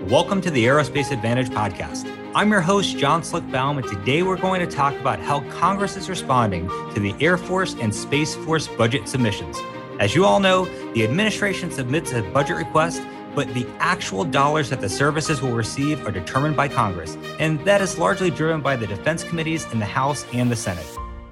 Welcome to the Aerospace Advantage podcast. I'm your host, John Slickbaum, and today we're going to talk about how Congress is responding to the Air Force and Space Force budget submissions. As you all know, the administration submits a budget request, but the actual dollars that the services will receive are determined by Congress, and that is largely driven by the defense committees in the House and the Senate.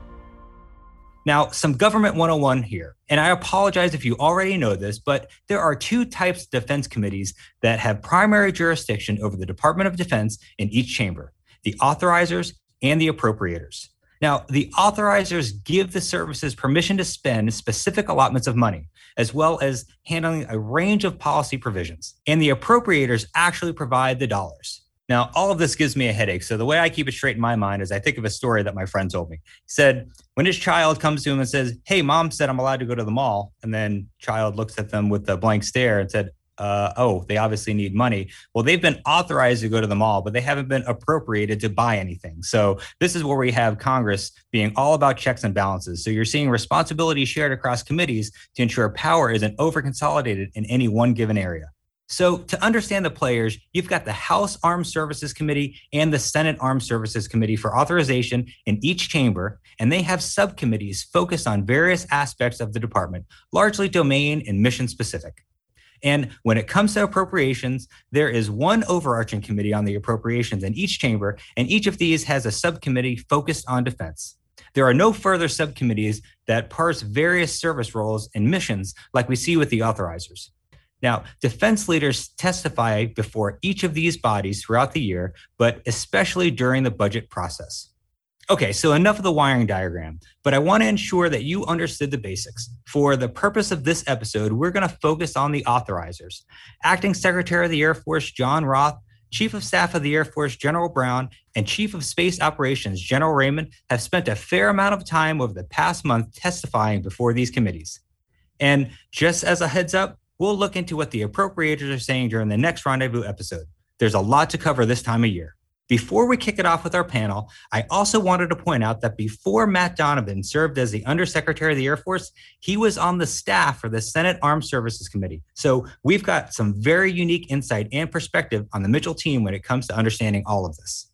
Now, some government 101 here, and I apologize if you already know this, but there are two types of defense committees that have primary jurisdiction over the Department of Defense in each chamber, the authorizers and the appropriators. Now, the authorizers give the services permission to spend specific allotments of money, as well as handling a range of policy provisions, and the appropriators actually provide the dollars. Now, all of this gives me a headache. So the way I keep it straight in my mind is I think of a story that my friend told me. He said, when his child comes to him and says, hey, mom said I'm allowed to go to the mall. And then child looks at them with a blank stare and said, oh, they obviously need money. Well, they've been authorized to go to the mall, but they haven't been appropriated to buy anything. So this is where we have Congress being all about checks and balances. So you're seeing responsibility shared across committees to ensure power isn't over-consolidated in any one given area. So to understand the players, you've got the House Armed Services Committee and the Senate Armed Services Committee for authorization in each chamber, and they have subcommittees focused on various aspects of the department, largely domain and mission specific. And when it comes to appropriations, there is one overarching committee on the appropriations in each chamber, and each of these has a subcommittee focused on defense. There are no further subcommittees that parse various service roles and missions like we see with the authorizers. Now, defense leaders testify before each of these bodies throughout the year, but especially during the budget process. Okay, so enough of the wiring diagram, but I want to ensure that you understood the basics. For the purpose of this episode, we're going to focus on the authorizers. Acting Secretary of the Air Force, John Roth, Chief of Staff of the Air Force, General Brown, and Chief of Space Operations, General Raymond, have spent a fair amount of time over the past month testifying before these committees. And just as a heads up, we'll look into what the appropriators are saying during the next rendezvous episode. There's a lot to cover this time of year. Before we kick it off with our panel, I also wanted to point out that before Matt Donovan served as the Undersecretary of the Air Force, he was on the staff for the Senate Armed Services Committee. So we've got some very unique insight and perspective on the Mitchell team when it comes to understanding all of this.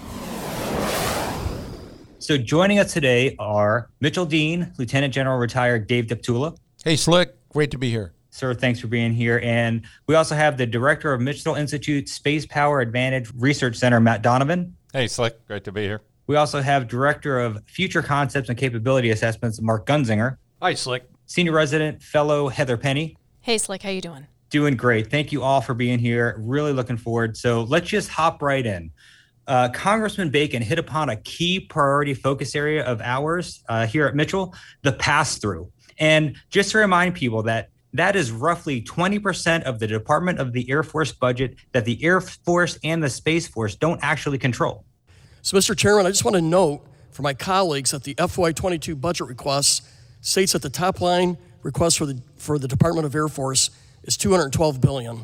So joining us today are Mitchell Dean, Lieutenant General retired Dave Deptula. Hey, Slick, great to be here. Sir, thanks for being here. And we also have the Director of Mitchell Institute Space Power Advantage Research Center, Matt Donovan. Hey, Slick, great to be here. We also have Director of Future Concepts and Capability Assessments, Mark Gunzinger. Hi, Slick. Senior Resident Fellow Heather Penny. Hey, Slick, how you doing? Doing great. Thank you all for being here. Really looking forward. So let's just hop right in. Congressman Bacon hit upon a key priority focus area of ours here at Mitchell, the pass-through. And just to remind people that is roughly 20% of the Department of the Air Force budget that the Air Force and the Space Force don't actually control. So, Mr. Chairman, I just want to note for my colleagues that the FY22 budget request states that the top line request for the Department of Air Force is $212 billion.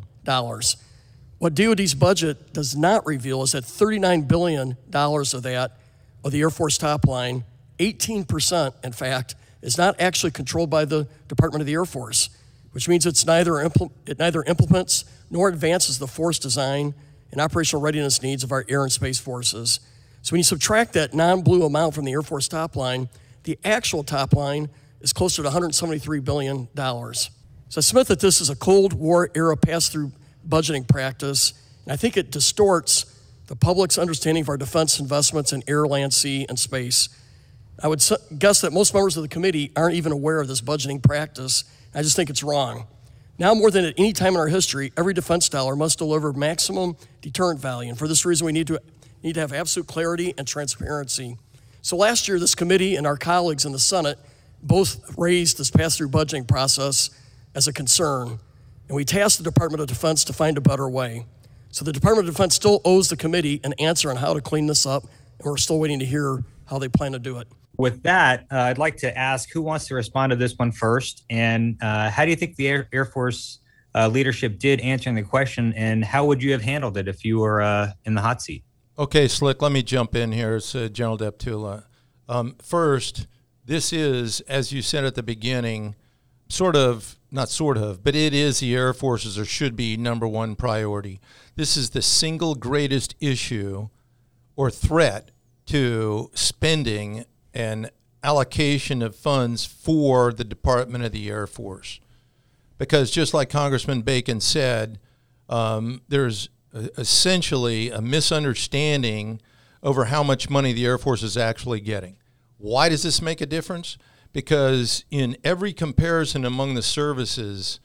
What DoD's budget does not reveal is that $39 billion of that, of the Air Force top line, 18%, in fact, is not actually controlled by the Department of the Air Force, which means it neither implements nor advances the force design and operational readiness needs of our air and space forces. So when you subtract that non-blue amount from the Air Force top line, the actual top line is closer to $173 billion. So I submit that this is a Cold War era pass-through budgeting practice, and I think it distorts the public's understanding of our defense investments in air, land, sea, and space. I would guess that most members of the committee aren't even aware of this budgeting practice. I just think it's wrong. Now more than at any time in our history, every defense dollar must deliver maximum deterrent value. And for this reason, we need to have absolute clarity and transparency. So last year, this committee and our colleagues in the Senate both raised this pass-through budgeting process as a concern. And we tasked the Department of Defense to find a better way. So the Department of Defense still owes the committee an answer on how to clean this up, and we're still waiting to hear how they plan to do it. With that, I'd like to ask who wants to respond to this one first, and how do you think the Air Force leadership did answering the question, and how would you have handled it if you were in the hot seat? Okay, Slick, let me jump in here. It's General Deptula. First, this is, as you said at the beginning, sort of not sort of, but it is the Air Force's or should be number one priority. This is the single greatest issue or threat to spending and allocation of funds for the Department of the Air Force. Because just like Congressman Bacon said, there's essentially a misunderstanding over how much money the Air Force is actually getting. Why does this make a difference? Because in every comparison among the services,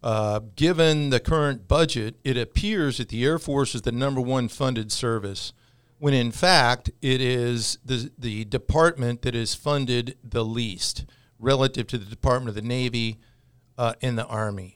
given the current budget, it appears that the Air Force is the number one funded service, when in fact it is the department that is funded the least relative to the Department of the Navy and the Army.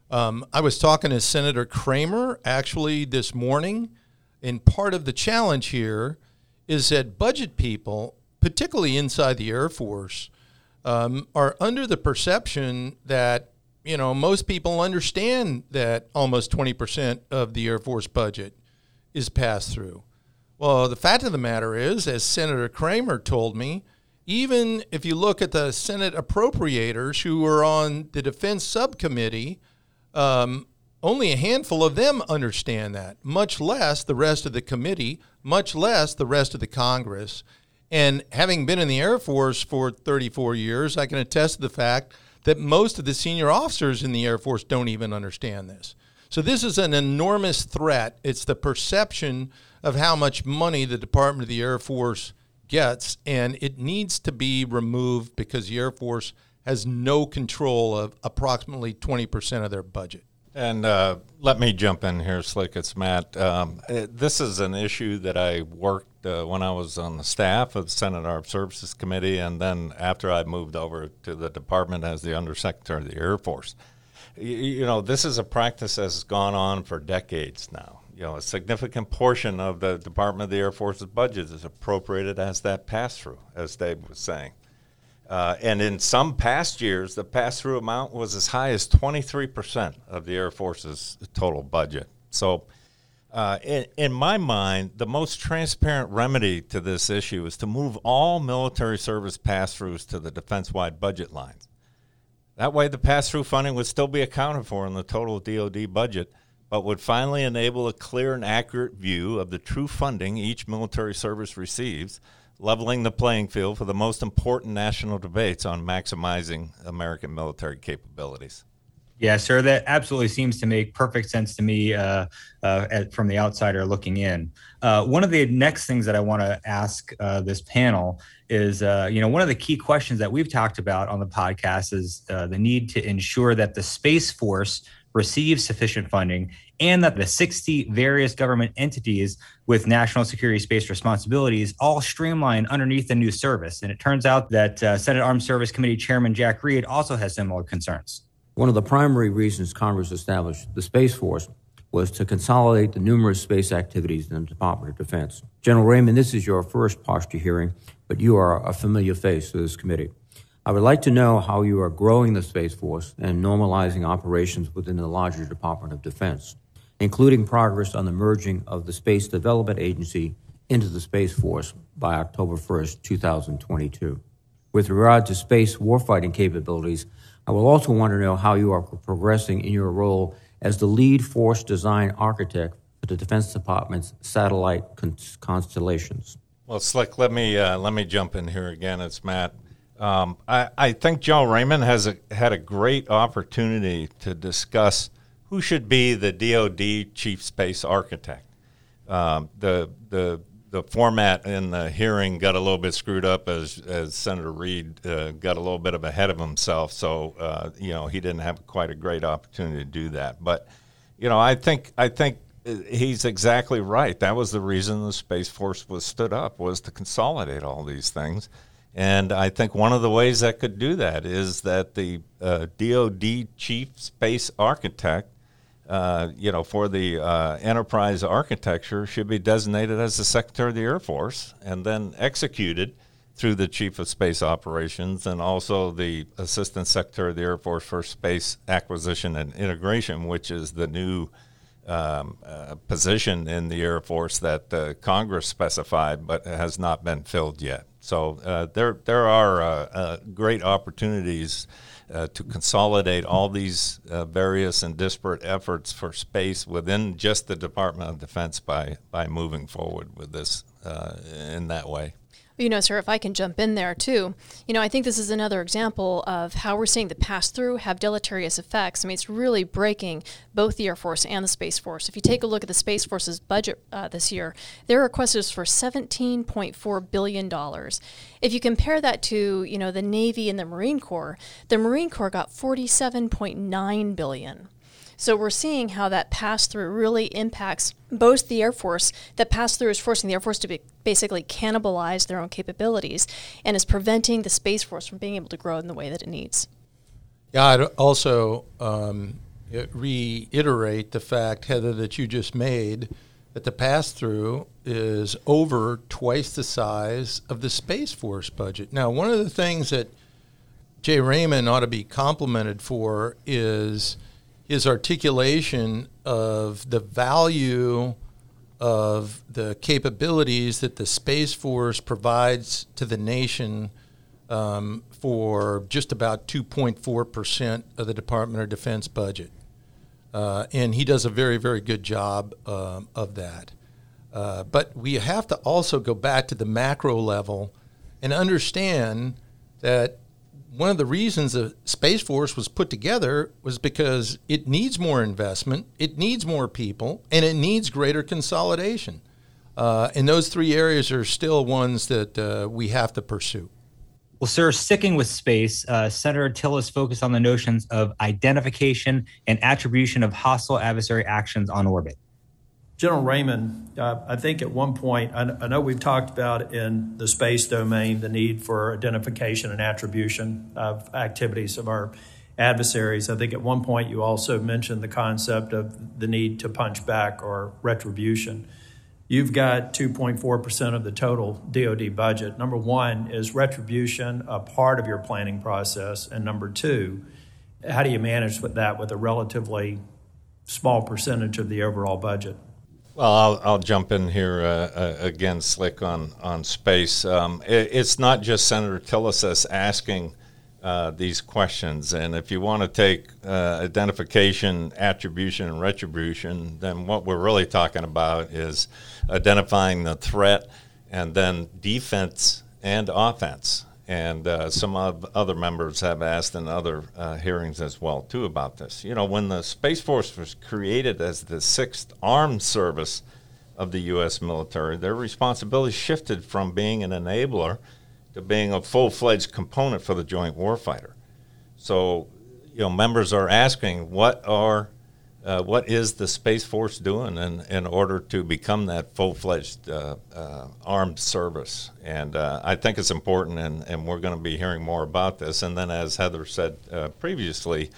I was talking to Senator Kramer actually this morning, and part of the challenge here is that budget people, particularly inside the Air Force, are under the perception that, most people understand that almost 20% of the Air Force budget is passed through. Well, the fact of the matter is, as Senator Kramer told me, even if you look at the Senate appropriators who are on the Defense Subcommittee, only a handful of them understand that, much less the rest of the committee, much less the rest of the Congress. And having been in the Air Force for 34 years, I can attest to the fact that most of the senior officers in the Air Force don't even understand this. So this is an enormous threat. It's the perception of how much money the Department of the Air Force gets, and it needs to be removed because the Air Force has no control of approximately 20% of their budget. And let me jump in here, Slick. It's Matt. This is an issue that I worked when I was on the staff of the Senate Armed Services Committee, and then after I moved over to the department as the Undersecretary of the Air Force. This is a practice that's gone on for decades now. A significant portion of the Department of the Air Force's budget is appropriated as that pass-through, as Dave was saying. And in some past years, the pass-through amount was as high as 23% of the Air Force's total budget. So in my mind, the most transparent remedy to this issue is to move all military service pass-throughs to the defense-wide budget lines. That way, the pass-through funding would still be accounted for in the total DoD budget, but would finally enable a clear and accurate view of the true funding each military service receives, leveling the playing field for the most important national debates on maximizing American military capabilities. Yeah, sir, that absolutely seems to make perfect sense to me from the outsider looking in. One of the next things that I want to ask this panel is, one of the key questions that we've talked about on the podcast is the need to ensure that the Space Force receives sufficient funding and that the 60 various government entities with national security space responsibilities all streamline underneath the new service. And it turns out that Senate Armed Service Committee Chairman Jack Reed also has similar concerns. One of the primary reasons Congress established the Space Force was to consolidate the numerous space activities in the Department of Defense. General Raymond, this is your first posture hearing, but you are a familiar face to this committee. I would like to know how you are growing the Space Force and normalizing operations within the larger Department of Defense, including progress on the merging of the Space Development Agency into the Space Force by October 1st, 2022. With regard to space warfighting capabilities, I will also want to know how you are progressing in your role as the lead force design architect for the Defense Department's satellite constellations. Well, Slick, let me jump in here again. It's Matt. I think Joe Raymond has had a great opportunity to discuss who should be the DoD chief space architect. The format in the hearing got a little bit screwed up as Senator Reed got a little bit ahead of himself, so he didn't have quite a great opportunity to do that. But I think he's exactly right. That was the reason the Space Force was stood up, was to consolidate all these things. And I think one of the ways that could do that is that the DoD chief space architect, for the enterprise architecture, should be designated as the Secretary of the Air Force and then executed through the Chief of Space Operations and also the Assistant Secretary of the Air Force for Space Acquisition and Integration, which is the new position in the Air Force that Congress specified, but has not been filled yet. So there are great opportunities to consolidate all these various and disparate efforts for space within just the Department of Defense by moving forward with this in that way. Sir, if I can jump in there too, I think this is another example of how we're seeing the pass-through have deleterious effects. I mean, it's really breaking both the Air Force and the Space Force. If you take a look at the Space Force's budget this year, their request is for $17.4 billion. If you compare that to, the Navy and the Marine Corps got $47.9 billion. So we're seeing how that pass-through really impacts both the Air Force. That pass-through is forcing the Air Force to basically cannibalize their own capabilities and is preventing the Space Force from being able to grow in the way that it needs. Yeah, I'd also reiterate the fact, Heather, that you just made, that the pass-through is over twice the size of the Space Force budget. Now, one of the things that Jay Raymond ought to be complimented for is his articulation of the value of the capabilities that the Space Force provides to the nation for just about 2.4% of the Department of Defense budget. And he does a very, very good job of that. But we have to also go back to the macro level and understand that one of the reasons the Space Force was put together was because it needs more investment, it needs more people, and it needs greater consolidation. And those three areas are still ones that we have to pursue. Well, sir, sticking with space, Senator Tillis focused on the notions of identification and attribution of hostile adversary actions on orbit. General Raymond, I think at one point, I know we've talked about in the space domain the need for identification and attribution of activities of our adversaries. I think at one point you also mentioned the concept of the need to punch back or retribution. You've got 2.4% of the total DoD budget. Number one, is retribution a part of your planning process? And number two, how do you manage with that with a relatively small percentage of the overall budget? Well, I'll jump in here again, Slick, on space. It's not just Senator Tillis that's asking these questions. And if you want to take identification, attribution, and retribution, then what we're really talking about is identifying the threat and then defense and offense. And some other members have asked in other hearings as well, too, about this. When the Space Force was created as the 6th Armed Service of the U.S. military, their responsibility shifted from being an enabler to being a full-fledged component for the joint warfighter. So, members are asking, what is the Space Force doing in order to become that full-fledged armed service? And I think it's important, and we're going to be hearing more about this. And then, as Heather said previously,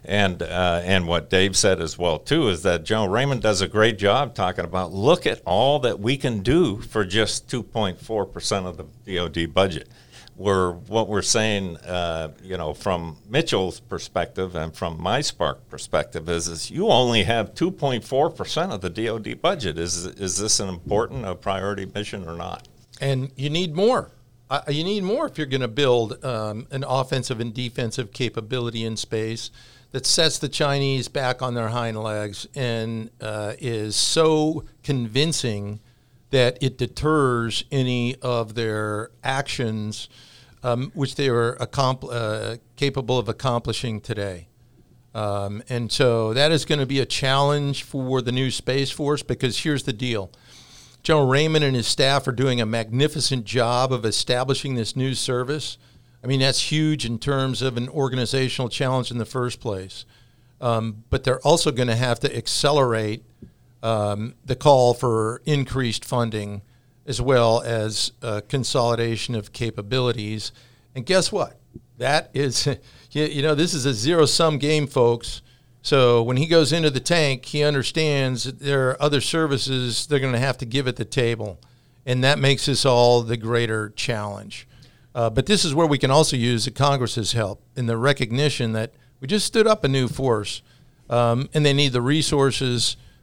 and what Dave said as well, too, is that General Raymond does a great job talking about, look at all that we can do for just 2.4% of the DoD budget. What we're saying, from Mitchell's perspective and from my Spark perspective is you only have 2.4% of the DoD budget. Is this an important priority mission or not? And you need more. You need more if you're going to build an offensive and defensive capability in space that sets the Chinese back on their hind legs and is so convincing that it deters any of their actions which they are capable of accomplishing today. And so that is going to be a challenge for the new Space Force, because here's the deal. General Raymond and his staff are doing a magnificent job of establishing this new service. I mean, that's huge in terms of an organizational challenge in the first place. But they're also going to have to accelerate the call for increased funding, as well as consolidation of capabilities. And guess what? That is, this is a zero-sum game, folks. So when he goes into the tank, he understands that there are other services they're going to have to give at the table. And that makes this all the greater challenge. But this is where we can also use the Congress's help in the recognition that we just stood up a new force, and they need the resources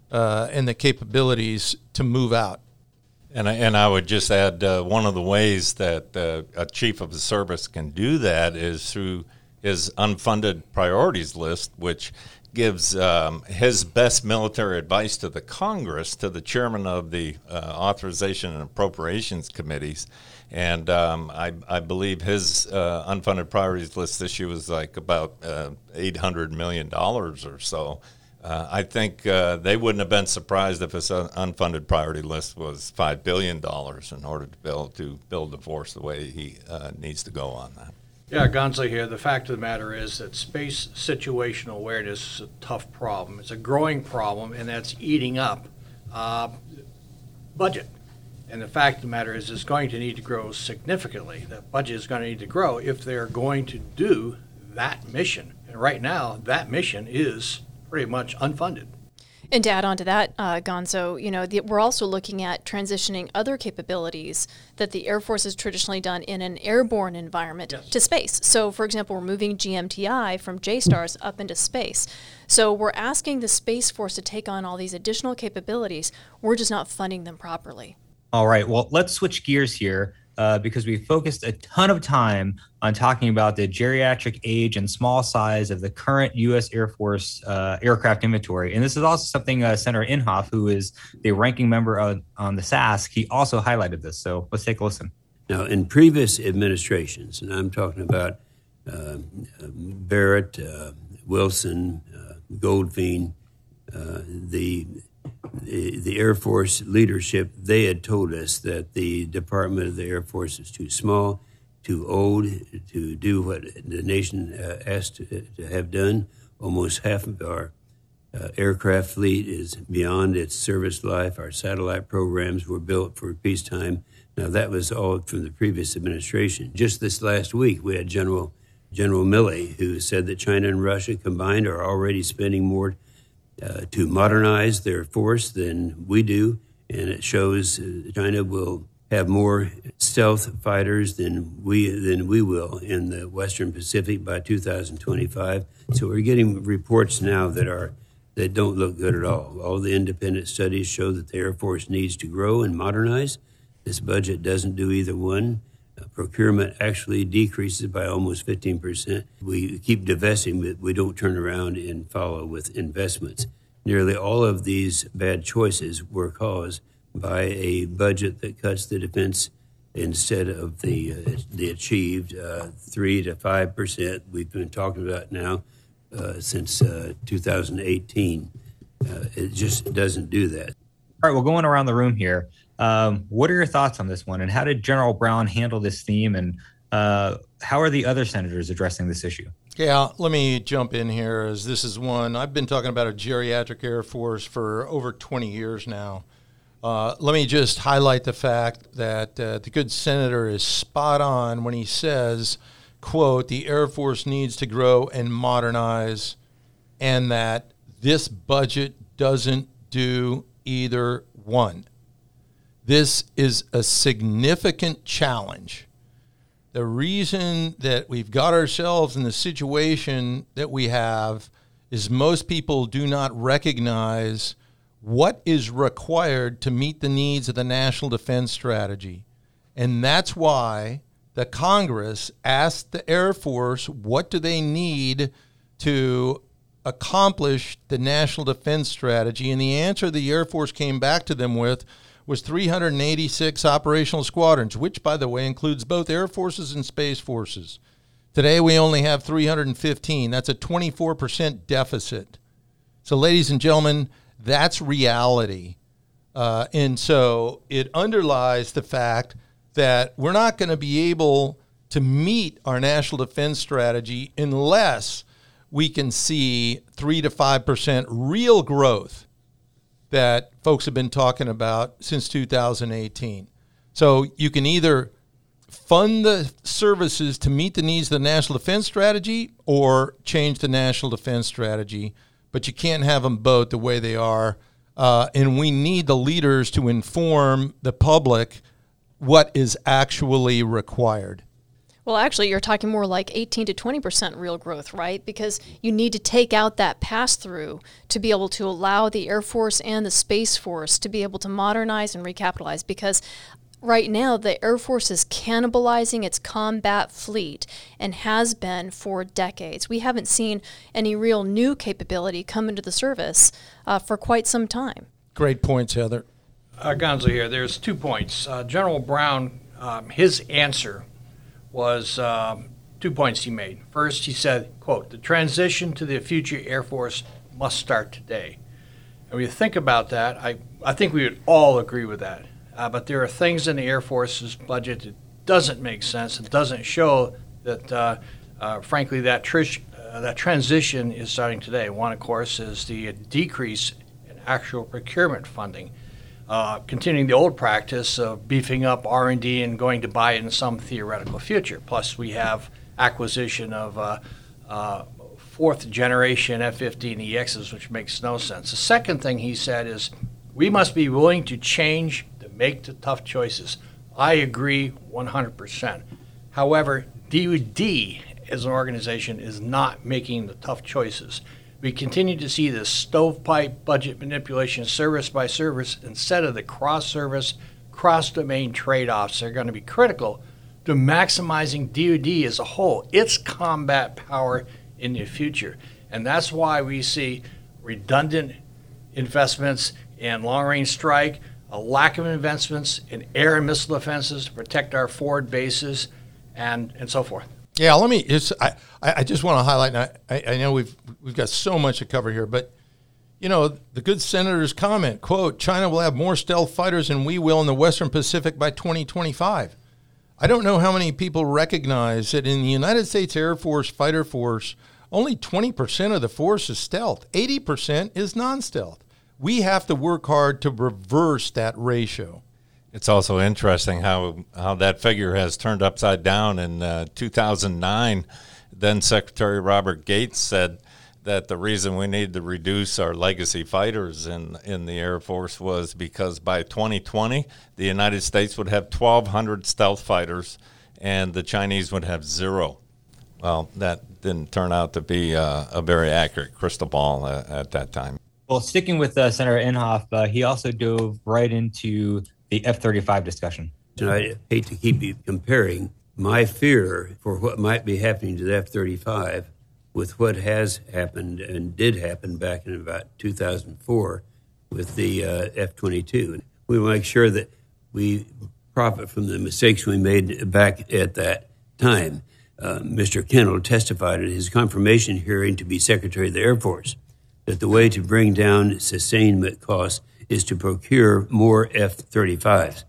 and the capabilities to move out. And I would just add one of the ways that a chief of the service can do that is through his unfunded priorities list, which gives his best military advice to the Congress, to the chairman of the Authorization and Appropriations Committees. And I believe his unfunded priorities list this year was like about $800 million or so. I think they wouldn't have been surprised if his unfunded priority list was $5 billion in order to build the force the way he needs to go on that. Yeah, Gonzo here. The fact of the matter is that space situational awareness is a tough problem. It's a growing problem, and that's eating up budget. And the fact of the matter is it's going to need to grow significantly. The budget is going to need to grow if they're going to do that mission. And right now, that mission is pretty much unfunded. And to add on to that, Gonzo, we're also looking at transitioning other capabilities that the Air Force has traditionally done in an airborne environment to space. So, for example, we're moving GMTI from JSTARS up into space. So we're asking the Space Force to take on all these additional capabilities. We're just not funding them properly. All right, well, let's switch gears here because we focused a ton of time on talking about the geriatric age and small size of the current U.S. Air Force aircraft inventory. And this is also something Senator Inhofe, who is the ranking member on the SASC, he also highlighted this. So let's take a listen. Now, in previous administrations, and I'm talking about Barrett, Wilson, Goldfein, the Air Force leadership, they had told us that the Department of the Air Force is too small, too old to do what the nation asked to have done. Almost half of our aircraft fleet is beyond its service life. Our satellite programs were built for peacetime. Now, that was all from the previous administration. Just this last week, we had General Milley, who said that China and Russia combined are already spending more to modernize their force than we do, and it shows China will have more stealth fighters than we will in the Western Pacific by 2025. So we're getting reports now that don't look good at all. All the independent studies show that the Air Force needs to grow and modernize. This budget doesn't do either one. Procurement actually decreases by almost 15%. We keep divesting, but we don't turn around and follow with investments. Nearly all of these bad choices were caused by a budget that cuts the defense instead of the achieved 3 to 5%. We've been talking about now since 2018. It just doesn't do that. All right, well, going around the room here, what are your thoughts on this one, and how did General Brown handle this theme, and how are the other senators addressing this issue? Yeah, let me jump in here, as this is one. I've been talking about a geriatric Air Force for over 20 years now. Let me just highlight the fact that the good senator is spot on when he says, quote, the Air Force needs to grow and modernize, and that this budget doesn't do either one. This is a significant challenge. The reason that we've got ourselves in the situation that we have is most people do not recognize what is required to meet the needs of the National Defense Strategy. And that's why the Congress asked the Air Force, what do they need to accomplish the National Defense Strategy? And the answer the Air Force came back to them with was 386 operational squadrons, which, by the way, includes both Air Forces and Space Forces. Today, we only have 315. That's a 24% deficit. So, ladies and gentlemen, that's reality. And so it underlies the fact that we're not going to be able to meet our national defense strategy unless we can see 3 to 5% real growth that folks have been talking about since 2018. So you can either fund the services to meet the needs of the National Defense Strategy or change the National Defense Strategy, but you can't have them both the way they are. And we need the leaders to inform the public what is actually required. Well, actually, you're talking more like 18 to 20% real growth, right? Because you need to take out that pass-through to be able to allow the Air Force and the Space Force to be able to modernize and recapitalize. Because right now, the Air Force is cannibalizing its combat fleet and has been for decades. We haven't seen any real new capability come into the service for quite some time. Great points, Heather. Gonzo here. There's 2 points. General Brown, his answer was 2 points he made. First, he said, quote, "The transition to the future Air Force must start today." And when you think about that, I think we would all agree with that. But there are things in the Air Force's budget that doesn't make sense and doesn't show that, frankly, that transition is starting today. One, of course, is the decrease in actual procurement funding. Continuing the old practice of beefing up R&D and going to buy it in some theoretical future. Plus, we have acquisition of fourth generation F-15EXs, which makes no sense. The second thing he said is we must be willing to change to make the tough choices. I agree 100%. However, DoD as an organization is not making the tough choices. We continue to see this stovepipe budget manipulation service by service instead of the cross-service, cross-domain trade-offs that are going to be critical to maximizing DoD as a whole, its combat power in the future. And that's why we see redundant investments in long-range strike, a lack of investments in air and missile defenses to protect our forward bases, and so forth. Yeah, let me just, I just want to highlight, and I know we've got so much to cover here, but, you know, the good senator's comment, quote, "China will have more stealth fighters than we will in the Western Pacific by 2025. I don't know how many people recognize that in the United States Air Force fighter force, only 20% of the force is stealth. 80% is non-stealth. We have to work hard to reverse that ratio. It's also interesting how that figure has turned upside down. In 2009, then Secretary Robert Gates said that the reason we need to reduce our legacy fighters in the Air Force was because by 2020, the United States would have 1,200 stealth fighters and the Chinese would have 0. Well, that didn't turn out to be a very accurate crystal ball at that time. Well, sticking with Senator Inhofe, he also dove right into the F-35 discussion. And I hate to keep you comparing my fear for what might be happening to the F-35 with what has happened and did happen back in about 2004 with the F-22. We want to make sure that we profit from the mistakes we made back at that time. Mr. Kendall testified at his confirmation hearing to be Secretary of the Air Force that the way to bring down sustainment costs is to procure more F-35s.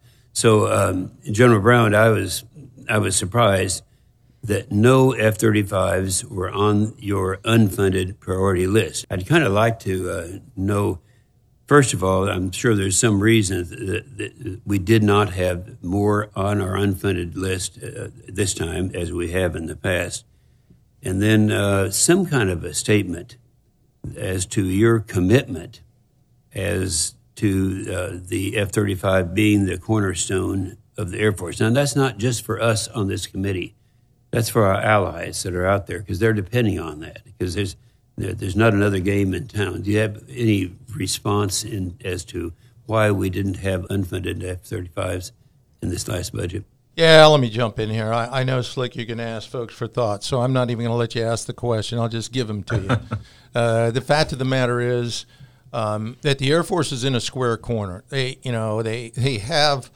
So, General Brown, I was surprised that no F-35s were on your unfunded priority list. I'd kind of like to know, first of all, I'm sure there's some reason that we did not have more on our unfunded list this time as we have in the past. And then some kind of a statement as to your commitment as to the F-35 being the cornerstone of the Air Force. Now, that's not just for us on this committee. That's for our allies that are out there because they're depending on that because there's not another game in town. Do you have any response as to why we didn't have unfunded F-35s in this last budget? Yeah, let me jump in here. I know, Slick, you're going to ask folks for thoughts, so I'm not even going to let you ask the question. I'll just give them to you. The fact of the matter is that the Air Force is in a square corner. They have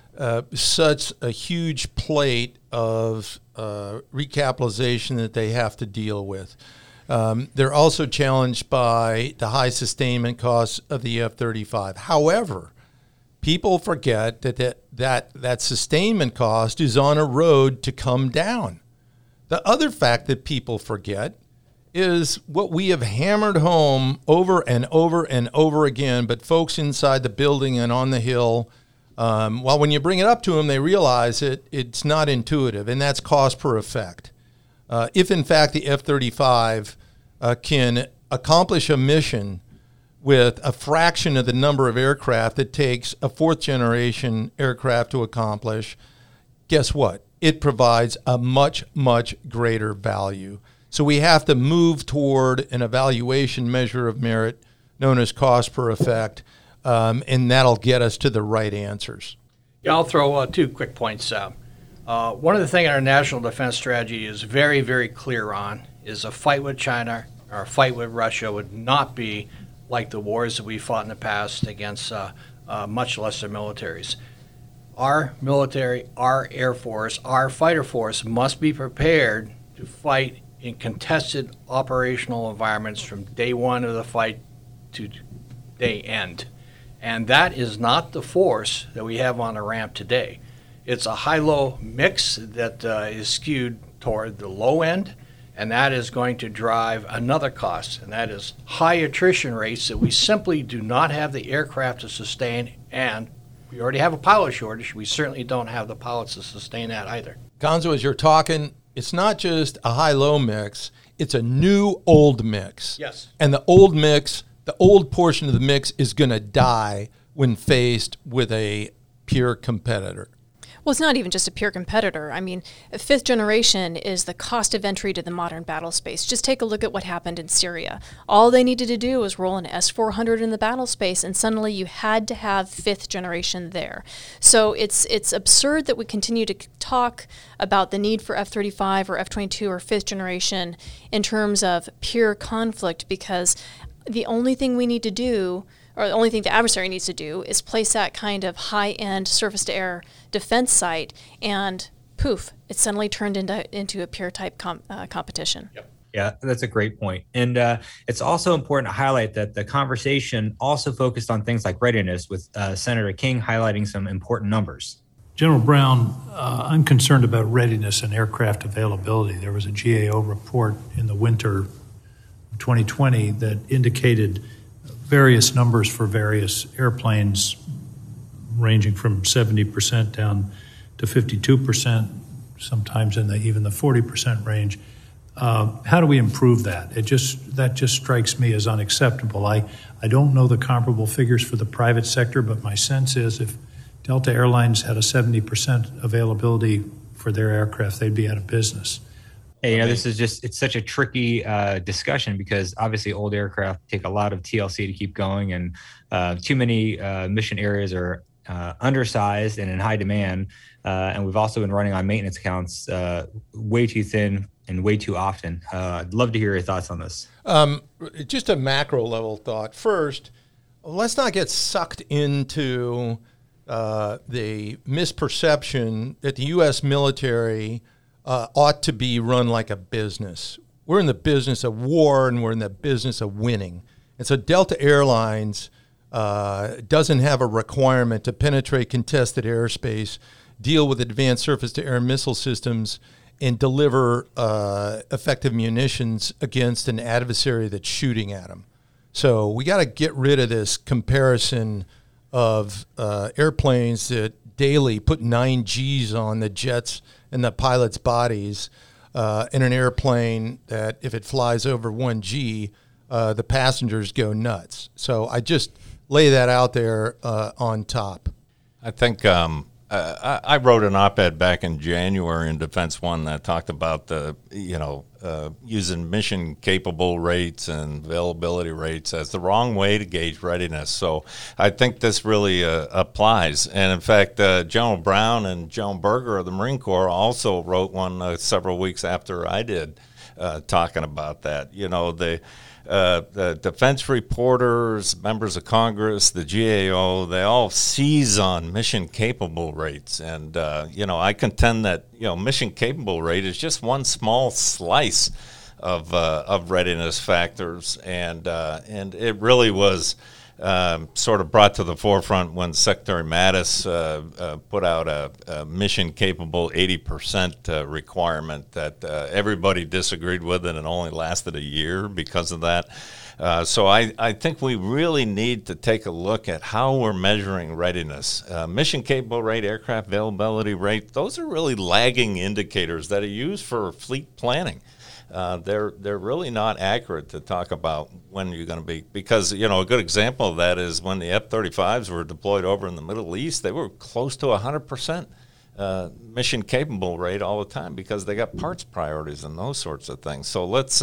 such a huge plate of recapitalization that they have to deal with. They're also challenged by the high sustainment costs of the F-35. However, people forget that sustainment cost is on a road to come down. The other fact that people forget is what we have hammered home over and over and over again, but folks inside the building and on the Hill, well, when you bring it up to them, they realize it's not intuitive, and that's cost per effect. If, in fact, the F-35 can accomplish a mission with a fraction of the number of aircraft that takes a fourth-generation aircraft to accomplish, guess what? it provides a much, much greater value. So we have to move toward an evaluation measure of merit known as cost per effect, and that'll get us to the right answers. Yeah, I'll throw 2 quick points out. One of the things our national defense strategy is very, very clear on is a fight with China or a fight with Russia would not be like the wars that we fought in the past against much lesser militaries. Our military, our Air Force, our fighter force must be prepared to fight in contested operational environments from day one of the fight to day end. And that is not the force that we have on the ramp today. It's a high-low mix that is skewed toward the low end, and that is going to drive another cost, and that is high attrition rates that we simply do not have the aircraft to sustain, and we already have a pilot shortage. We certainly don't have the pilots to sustain that either. Gonzo, as you're talking, it's not just a high-low mix, it's a new-old mix. Yes. And the old mix, the old portion of the mix is going to die when faced with a peer competitor. Well, it's not even just a pure competitor. I mean, 5th generation is the cost of entry to the modern battle space. Just take a look at what happened in Syria. All they needed to do was roll an S-400 in the battle space, and suddenly you had to have 5th generation there. So it's absurd that we continue to talk about the need for F-35 or F-22 or 5th generation in terms of pure conflict, because the only thing we need to do, or the only thing the adversary needs to do, is place that kind of high-end surface-to-air defense site, and poof, it's suddenly turned into a pure type competition. Yep. Yeah, that's a great point. And it's also important to highlight that the conversation also focused on things like readiness, with Senator King highlighting some important numbers. General Brown, I'm concerned about readiness and aircraft availability. There was a GAO report in the winter of 2020 that indicated various numbers for various airplanes, ranging from 70% down to 52%, sometimes in even the 40% range. How do we improve that? That just strikes me as unacceptable. I don't know the comparable figures for the private sector, but my sense is if Delta Airlines had a 70% availability for their aircraft, they'd be out of business. Hey, this is it's such a tricky discussion, because obviously old aircraft take a lot of TLC to keep going, and too many mission areas are undersized and in high demand. And we've also been running on maintenance accounts way too thin and way too often. I'd love to hear your thoughts on this. Just a macro level thought. First, let's not get sucked into the misperception that the U.S. military ought to be run like a business. We're in the business of war, and we're in the business of winning. And so Delta Airlines doesn't have a requirement to penetrate contested airspace, deal with advanced surface-to-air missile systems, and deliver effective munitions against an adversary that's shooting at them. So we got to get rid of this comparison of airplanes that daily put 9 Gs on the jets and the pilots' bodies, in an airplane that if it flies over 1 G, the passengers go nuts. So I just lay that out there on top. I think I wrote an op-ed back in January in Defense One that talked about the using mission capable rates and availability rates as the wrong way to gauge readiness. So I think this really applies. And in fact, General Brown and Joan Berger of the Marine Corps also wrote one several weeks after I did, talking about that. The defense reporters, members of Congress, the GAO, they all seize on mission-capable rates. And, I contend that, mission-capable rate is just one small slice of readiness factors. And it really was sort of brought to the forefront when Secretary Mattis put out a mission-capable 80% requirement that everybody disagreed with, and it only lasted a year because of that. So I think we really need to take a look at how we're measuring readiness. Mission-capable rate, aircraft availability rate, those are really lagging indicators that are used for fleet planning. They're really not accurate to talk about when you're going to be, because a good example of that is when the F-35s were deployed over in the Middle East, they were close to 100% mission capable rate all the time because they got parts priorities and those sorts of things. So let's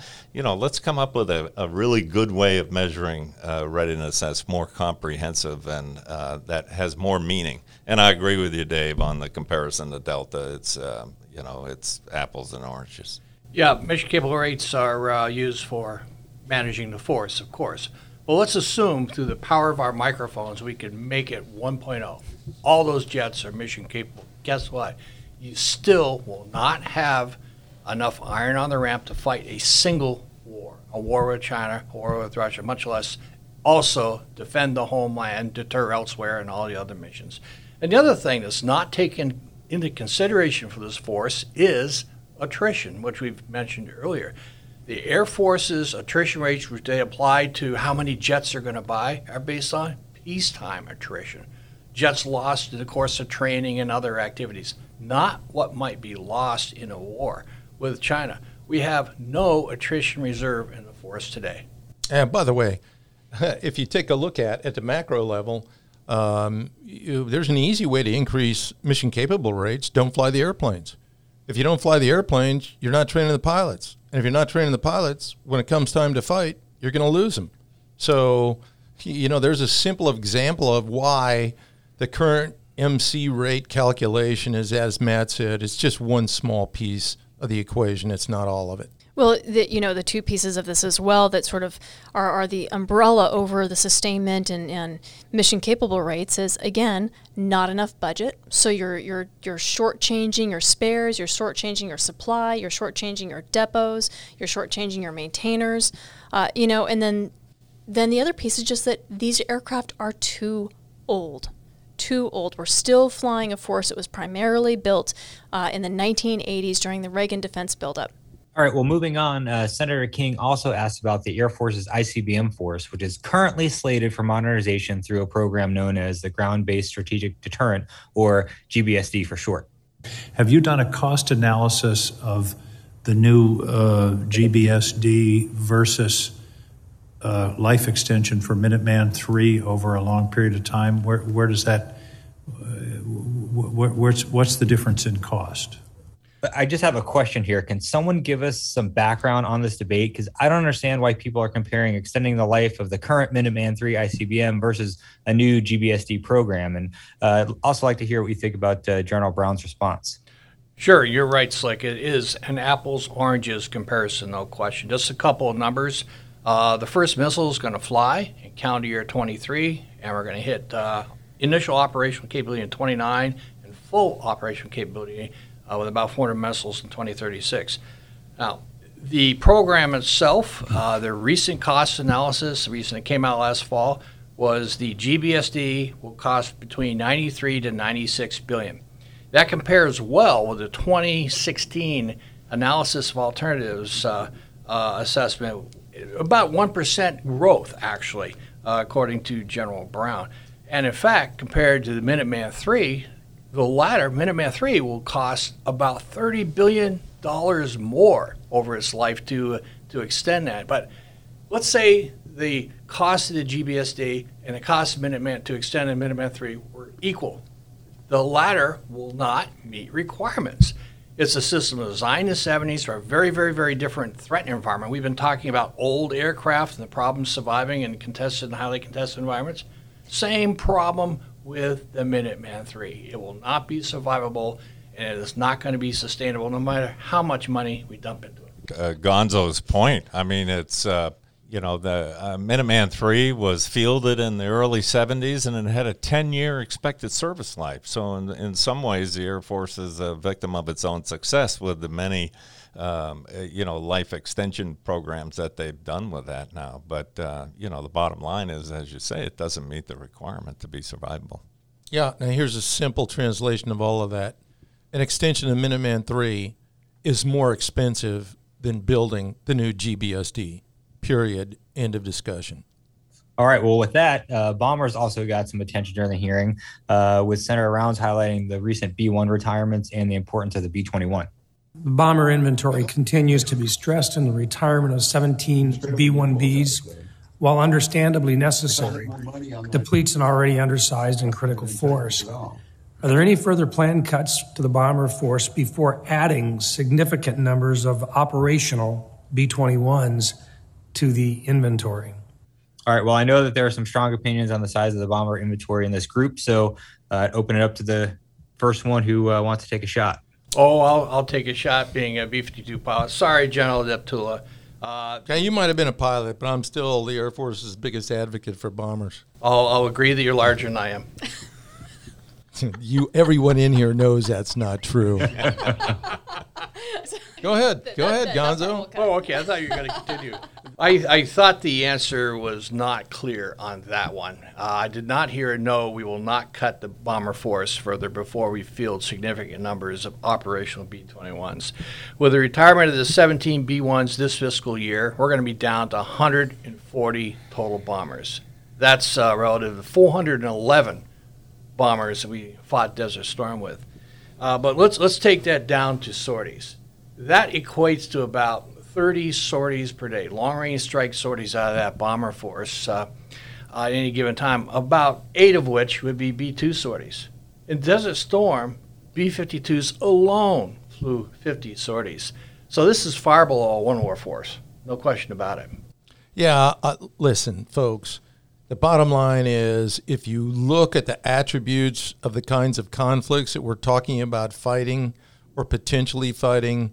come up with a really good way of measuring readiness that's more comprehensive and that has more meaning. And I agree with you, Dave, on the comparison to Delta. It's it's apples and oranges. Yeah, mission capable rates are used for managing the force, of course. Well, let's assume through the power of our microphones we can make it 1.0. All those jets are mission capable. Guess what? You still will not have enough iron on the ramp to fight a single war, a war with China, a war with Russia, much less also defend the homeland, deter elsewhere, and all the other missions. And the other thing that's not taken into consideration for this force is attrition, which we've mentioned earlier. The Air Force's attrition rates, which they apply to how many jets they're going to buy, are based on peacetime attrition. Jets lost in the course of training and other activities, not what might be lost in a war with China. We have no attrition reserve in the force today. And by the way, if you take a look at the macro level, there's an easy way to increase mission capable rates. Don't fly the airplanes. If you don't fly the airplanes, you're not training the pilots. And if you're not training the pilots, when it comes time to fight, you're going to lose them. So, there's a simple example of why the current MC rate calculation is, as Matt said, it's just one small piece of the equation. It's not all of it. Well, the two pieces of this as well that sort of are the umbrella over the sustainment and mission capable rates is, again, not enough budget. So you're shortchanging your spares, you're shortchanging your supply, you're shortchanging your depots, you're shortchanging your maintainers, and then the other piece is just that these aircraft are too old. We're still flying a force that was primarily built in the 1980s during the Reagan defense buildup. All right, well, moving on, Senator King also asked about the Air Force's ICBM force, which is currently slated for modernization through a program known as the Ground-Based Strategic Deterrent, or GBSD for short. Have you done a cost analysis of the new GBSD versus life extension for Minuteman III over a long period of time? Where does that, what's the difference in cost? I just have a question here. Can someone give us some background on this debate? Because I don't understand why people are comparing extending the life of the current Minuteman III ICBM versus a new GBSD program. And I'd also like to hear what you think about General Brown's response. Sure, you're right, Slick. It is an apples-oranges comparison, no question. Just a couple of numbers. The first missile is going to fly in calendar year 23, and we're going to hit initial operational capability in 29 and full operational capability with about 400 missiles in 2036. Now, the program itself, the recent cost analysis, the reason it came out last fall, was the GBSD will cost between $93 to $96 billion. That compares well with the 2016 analysis of alternatives assessment, about 1% growth, actually, according to General Brown. And in fact, compared to the Minuteman III, the latter, Minuteman III, will cost about $30 billion more over its life to extend that. But let's say the cost of the GBSD and the cost of Minuteman to extend the Minuteman III were equal. The latter will not meet requirements. It's a system designed in the 70s for a very, very, very different threat environment. We've been talking about old aircraft and the problems surviving in contested and highly contested environments. Same problem with the Minuteman III. It will not be survivable, and it is not going to be sustainable no matter how much money we dump into it. Gonzo's point, I mean, it's, the Minuteman III was fielded in the early 70s, and it had a 10-year expected service life. So in some ways, the Air Force is a victim of its own success with the many life extension programs that they've done with that now. But, the bottom line is, as you say, it doesn't meet the requirement to be survivable. Yeah, now here's a simple translation of all of that. An extension of Minuteman III is more expensive than building the new GBSD, period, end of discussion. All right, well, with that, bombers also got some attention during the hearing, with Senator Rounds highlighting the recent B-1 retirements and the importance of the B-21. The bomber inventory continues to be stressed in the retirement of 17 B-1Bs, while understandably necessary, depletes an already undersized and critical force. Are there any further planned cuts to the bomber force before adding significant numbers of operational B-21s to the inventory? All right. Well, I know that there are some strong opinions on the size of the bomber inventory in this group, so open it up to the first one who wants to take a shot. Oh, I'll take a shot being a B-52 pilot. Sorry, General Deptula. Now, you might have been a pilot, but I'm still the Air Force's biggest advocate for bombers. I'll agree that you're larger than I am. Everyone in here knows that's not true. Go ahead, Gonzo. Oh, okay. I thought you were going to continue. I thought the answer was not clear on that one. I did not hear a no, we will not cut the bomber force further before we field significant numbers of operational B-21s. With the retirement of the 17 B-1s this fiscal year, we're going to be down to 140 total bombers. That's relative to 411 bombers that we fought Desert Storm with. But let's take that down to sorties. That equates to about 30 sorties per day, long-range strike sorties out of that bomber force at any given time, about 8 of which would be B-2 sorties. In Desert Storm, B-52s alone flew 50 sorties. So this is far below one war force, no question about it. Yeah, listen, folks. The bottom line is, if you look at the attributes of the kinds of conflicts that we're talking about fighting or potentially fighting,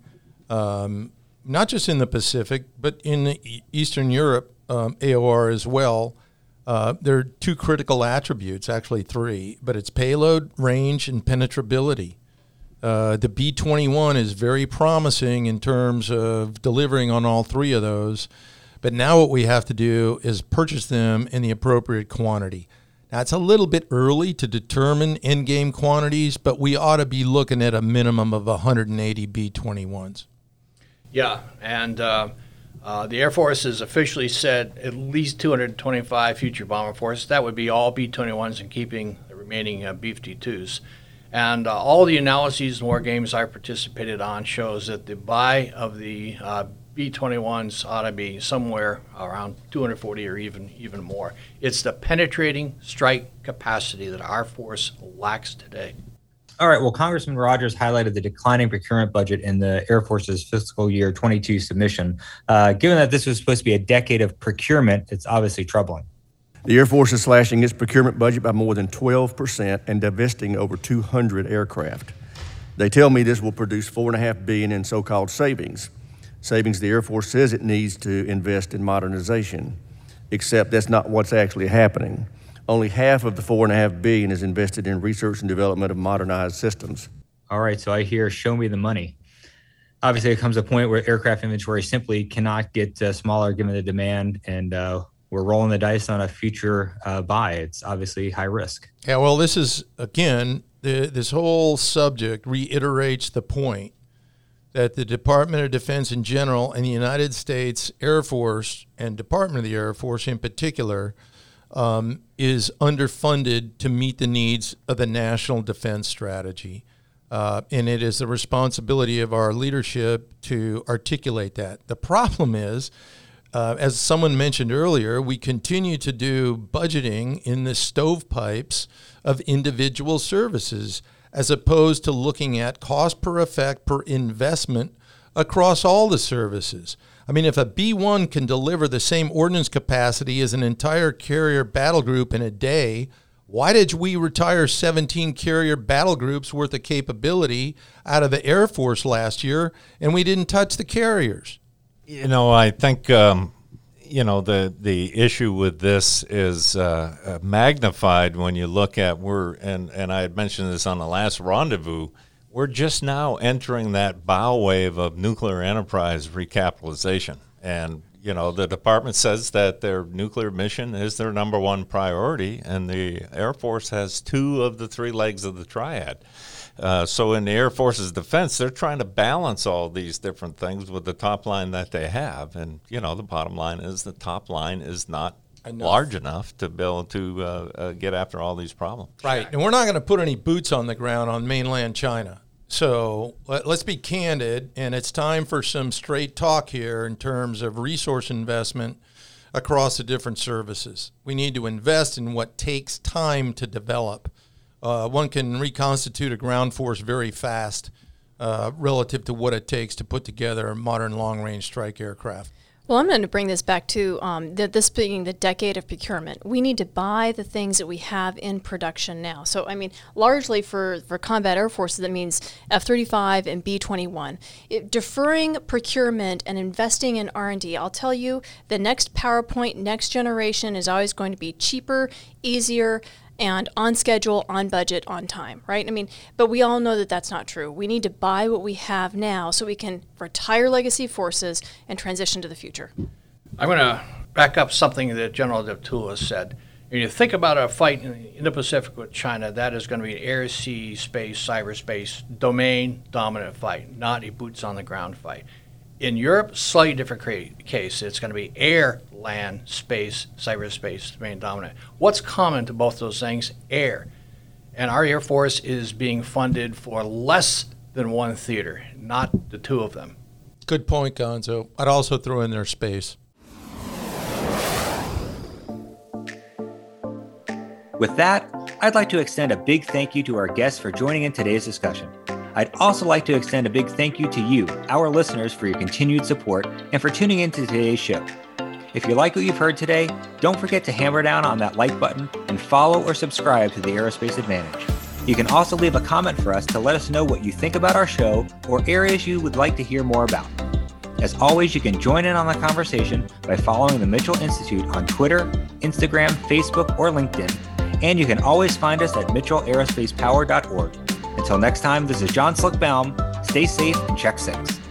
not just in the Pacific, but in Eastern Europe, AOR as well, there are 2 critical attributes, actually 3, but it's payload, range, and penetrability. The B-21 is very promising in terms of delivering on all 3 of those. But now what we have to do is purchase them in the appropriate quantity. Now, it's a little bit early to determine end-game quantities, but we ought to be looking at a minimum of 180 B-21s. Yeah, and the Air Force has officially said at least 225 future bomber forces. That would be all B-21s and keeping the remaining B-52s. And all the analyses and war games I participated on shows that the buy of the B-21s ought to be somewhere around 240 or even more. It's the penetrating strike capacity that our force lacks today. All right. Well, Congressman Rogers highlighted the declining procurement budget in the Air Force's fiscal year 22 submission. Given that this was supposed to be a decade of procurement, it's obviously troubling. The Air Force is slashing its procurement budget by more than 12% and divesting over 200 aircraft. They tell me this will produce $4.5 billion in so-called savings the Air Force says it needs to invest in modernization, except that's not what's actually happening. Only half of the $4.5 billion is invested in research and development of modernized systems. All right, so I hear show me the money. Obviously, it comes a point where aircraft inventory simply cannot get smaller given the demand, and we're rolling the dice on a future buy. It's obviously high risk. Yeah, well, this is, again, this whole subject reiterates the point that the Department of Defense in general and the United States Air Force and Department of the Air Force in particular is underfunded to meet the needs of the national defense strategy. And it is the responsibility of our leadership to articulate that. The problem is, as someone mentioned earlier, we continue to do budgeting in the stovepipes of individual services, as opposed to looking at cost per effect per investment across all the services. I mean, if a B-1 can deliver the same ordnance capacity as an entire carrier battle group in a day, why did we retire 17 carrier battle groups worth of capability out of the Air Force last year, and we didn't touch the carriers? You know, I think the issue with this is magnified when you look at and I had mentioned this on the last rendezvous. We're just now entering that bow wave of nuclear enterprise recapitalization, and the department says that their nuclear mission is their number one priority, and the Air Force has 2 of the 3 legs of the triad. So in the Air Force's defense, they're trying to balance all these different things with the top line that they have. And, the bottom line is the top line is not large enough to be able to get after all these problems. Right. And we're not going to put any boots on the ground on mainland China. So let's be candid, and it's time for some straight talk here in terms of resource investment across the different services. We need to invest in what takes time to develop. one can reconstitute a ground force very fast relative to what it takes to put together a modern long-range strike aircraft. Well, I'm going to bring this back to this being the decade of procurement. We need to buy the things that we have in production now. So, I mean, largely for combat air forces, that means F-35 and B-21. Deferring procurement and investing in R&D, I'll tell you, the next PowerPoint, next generation is always going to be cheaper, easier, and on schedule, on budget, on time, right? I mean, but we all know that that's not true. We need to buy what we have now so we can retire legacy forces and transition to the future. I'm going to back up something that General Deptula said. When you think about a fight in the Pacific with China, that is going to be an air, sea, space, cyberspace, domain dominant fight, not a boots on the ground fight. In Europe, slightly different case. It's going to be air, land, space, cyberspace, domain dominant. What's common to both those things? Air. And our Air Force is being funded for less than one theater, not the two of them. Good point, Gonzo. I'd also throw in there space. With that, I'd like to extend a big thank you to our guests for joining in today's discussion. I'd also like to extend a big thank you to you, our listeners, for your continued support and for tuning into today's show. If you like what you've heard today, don't forget to hammer down on that like button and follow or subscribe to the Aerospace Advantage. You can also leave a comment for us to let us know what you think about our show or areas you would like to hear more about. As always, you can join in on the conversation by following the Mitchell Institute on Twitter, Instagram, Facebook, or LinkedIn, and you can always find us at mitchellaerospacepower.org. Until next time, this is John Slick Baum. Stay safe and check 6.